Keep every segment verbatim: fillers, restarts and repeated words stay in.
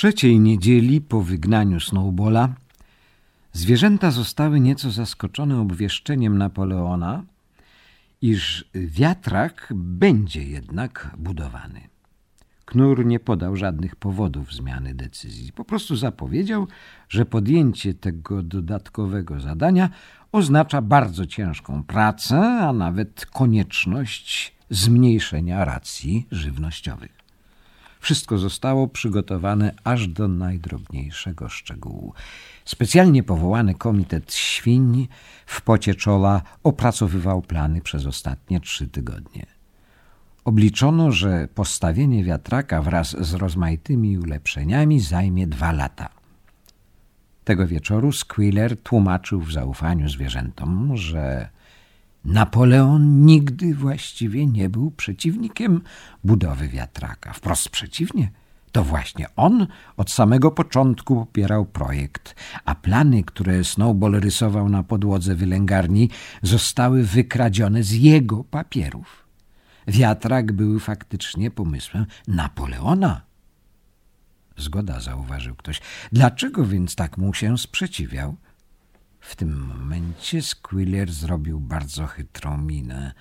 Trzeciej niedzieli po wygnaniu Snowballa zwierzęta zostały nieco zaskoczone obwieszczeniem Napoleona, iż wiatrak będzie jednak budowany. Knur nie podał żadnych powodów zmiany decyzji. Po prostu zapowiedział, że podjęcie tego dodatkowego zadania oznacza bardzo ciężką pracę, a nawet konieczność zmniejszenia racji żywnościowych. Wszystko zostało przygotowane aż do najdrobniejszego szczegółu. Specjalnie powołany komitet świń w pocie czoła opracowywał plany przez ostatnie trzy tygodnie. Obliczono, że postawienie wiatraka wraz z rozmaitymi ulepszeniami zajmie dwa lata. Tego wieczoru Squealer tłumaczył w zaufaniu zwierzętom, że Napoleon nigdy właściwie nie był przeciwnikiem budowy wiatraka. Wprost przeciwnie, to właśnie on od samego początku popierał projekt, a plany, które Snowball rysował na podłodze wylęgarni, zostały wykradzione z jego papierów. Wiatrak był faktycznie pomysłem Napoleona. Zgoda, zauważył ktoś. Dlaczego więc tak mu się sprzeciwiał? W tym momencie Squealer zrobił bardzo chytrą minę.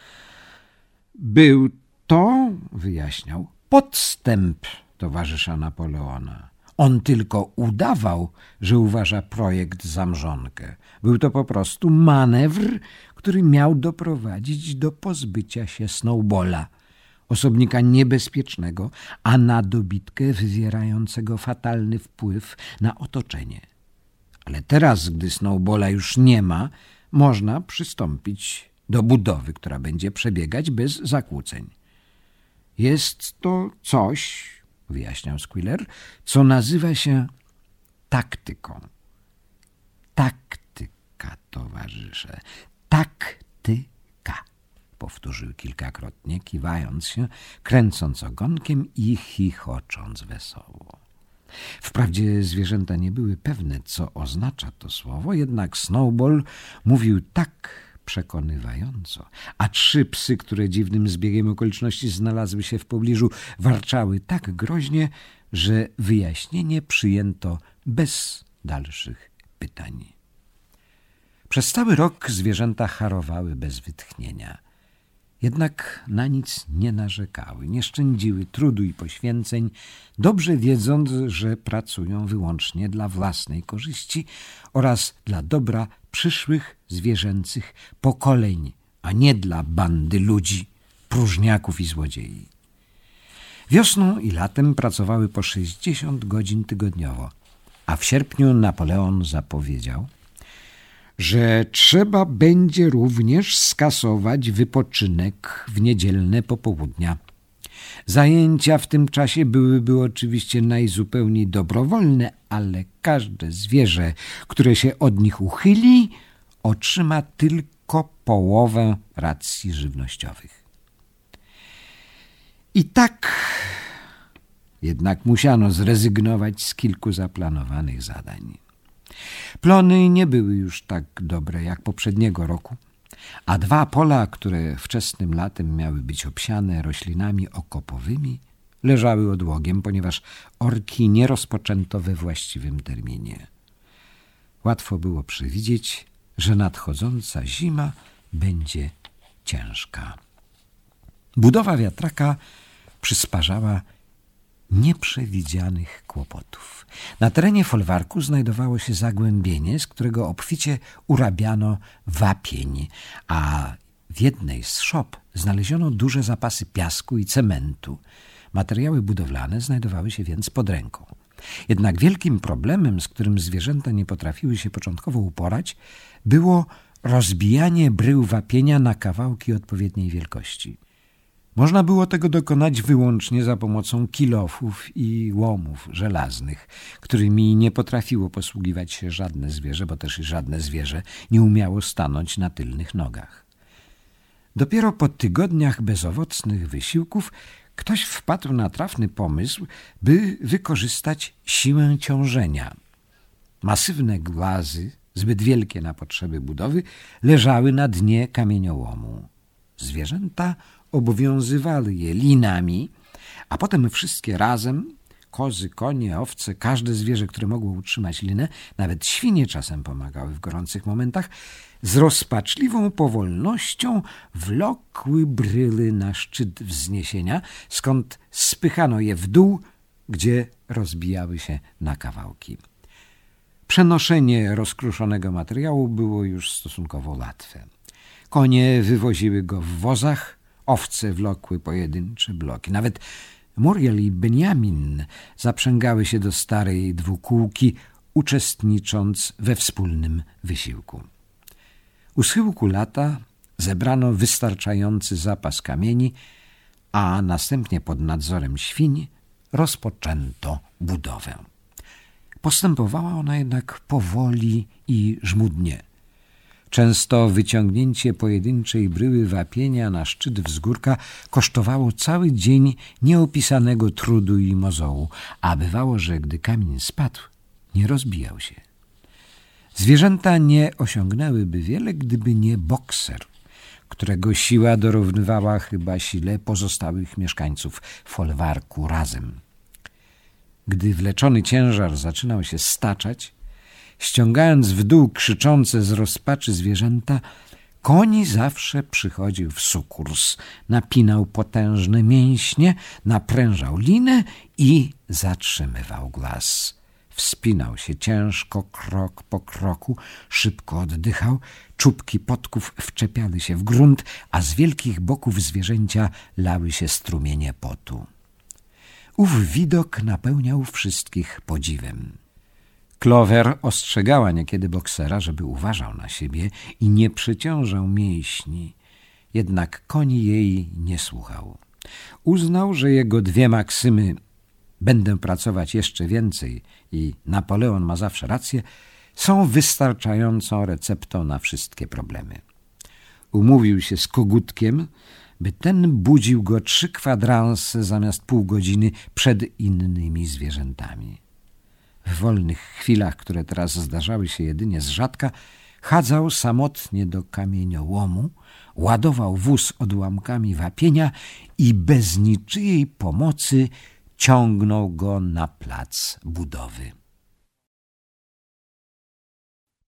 Był to, wyjaśniał, podstęp towarzysza Napoleona. On tylko udawał, że uważa projekt za mrzonkę. Był to po prostu manewr, który miał doprowadzić do pozbycia się Snowballa, osobnika niebezpiecznego, a na dobitkę wywierającego fatalny wpływ na otoczenie. Ale teraz, gdy Snowballa już nie ma, można przystąpić do budowy, która będzie przebiegać bez zakłóceń. Jest to coś, wyjaśniał Squealer, co nazywa się taktyką. Taktyka, towarzysze, taktyka, powtórzył kilkakrotnie, kiwając się, kręcąc ogonkiem i chichocząc wesoło. Wprawdzie zwierzęta nie były pewne, co oznacza to słowo, jednak Snowball mówił tak przekonywająco, a trzy psy, które dziwnym zbiegiem okoliczności znalazły się w pobliżu, warczały tak groźnie, że wyjaśnienie przyjęto bez dalszych pytań. Przez cały rok zwierzęta harowały bez wytchnienia. Jednak na nic nie narzekały, nie szczędziły trudu i poświęceń, dobrze wiedząc, że pracują wyłącznie dla własnej korzyści oraz dla dobra przyszłych zwierzęcych pokoleń, a nie dla bandy ludzi, próżniaków i złodziei. Wiosną i latem pracowały po sześćdziesiąt godzin tygodniowo, a w sierpniu Napoleon zapowiedział, że trzeba będzie również skasować wypoczynek w niedzielne popołudnia. Zajęcia w tym czasie byłyby oczywiście najzupełniej dobrowolne, ale każde zwierzę, które się od nich uchyli, otrzyma tylko połowę racji żywnościowych. I tak jednak musiano zrezygnować z kilku zaplanowanych zadań. Plony nie były już tak dobre jak poprzedniego roku, a dwa pola, które wczesnym latem miały być obsiane roślinami okopowymi, leżały odłogiem, ponieważ orki nie rozpoczęto we właściwym terminie. Łatwo było przewidzieć, że nadchodząca zima będzie ciężka. Budowa wiatraka przysparzała nieprzewidzianych kłopotów. Na terenie folwarku znajdowało się zagłębienie, z którego obficie urabiano wapień, a w jednej z szop znaleziono duże zapasy piasku i cementu. Materiały budowlane znajdowały się więc pod ręką. Jednak wielkim problemem, z którym zwierzęta nie potrafiły się początkowo uporać, było rozbijanie brył wapienia na kawałki odpowiedniej wielkości. Można było tego dokonać wyłącznie za pomocą kilofów i łomów żelaznych, którymi nie potrafiło posługiwać się żadne zwierzę, bo też i żadne zwierzę nie umiało stanąć na tylnych nogach. Dopiero po tygodniach bezowocnych wysiłków ktoś wpadł na trafny pomysł, by wykorzystać siłę ciążenia. Masywne głazy, zbyt wielkie na potrzeby budowy, leżały na dnie kamieniołomu. Zwierzęta obowiązywały je linami, a potem wszystkie razem Kozy, konie, owce, każde zwierzę, które mogło utrzymać linę, nawet świnie czasem pomagały w gorących momentach, z rozpaczliwą powolnością wlokły bryły na szczyt wzniesienia, skąd spychano je w dół, gdzie rozbijały się na kawałki. Przenoszenie rozkruszonego materiału było już stosunkowo łatwe. Konie wywoziły go w wozach, owce wlokły pojedyncze bloki. Nawet Muriel i Benjamin zaprzęgały się do starej dwukółki, uczestnicząc we wspólnym wysiłku. U schyłku lata zebrano wystarczający zapas kamieni, a następnie pod nadzorem świń rozpoczęto budowę. Postępowała ona jednak powoli i żmudnie. Często wyciągnięcie pojedynczej bryły wapienia na szczyt wzgórka kosztowało cały dzień nieopisanego trudu i mozołu, a bywało, że gdy kamień spadł, nie rozbijał się. Zwierzęta nie osiągnęłyby wiele, gdyby nie bokser, którego siła dorównywała chyba sile pozostałych mieszkańców folwarku razem. Gdy wleczony ciężar zaczynał się staczać, ściągając w dół krzyczące z rozpaczy zwierzęta, koń zawsze przychodził w sukurs, napinał potężne mięśnie, naprężał linę i zatrzymywał głaz. Wspinał się ciężko, krok po kroku, szybko oddychał, czubki podków wczepiały się w grunt, a z wielkich boków zwierzęcia lały się strumienie potu. Ów widok napełniał wszystkich podziwem. Clover ostrzegała niekiedy boksera, żeby uważał na siebie i nie przeciążał mięśni, jednak koń jej nie słuchał. Uznał, że jego dwie maksymy „będę pracować jeszcze więcej” i „Napoleon ma zawsze rację” są wystarczającą receptą na wszystkie problemy. Umówił się z Kogutkiem, by ten budził go trzy kwadranse zamiast pół godziny przed innymi zwierzętami. W wolnych chwilach, które teraz zdarzały się jedynie z rzadka, chadzał samotnie do kamieniołomu, ładował wóz odłamkami wapienia i bez niczyjej pomocy ciągnął go na plac budowy.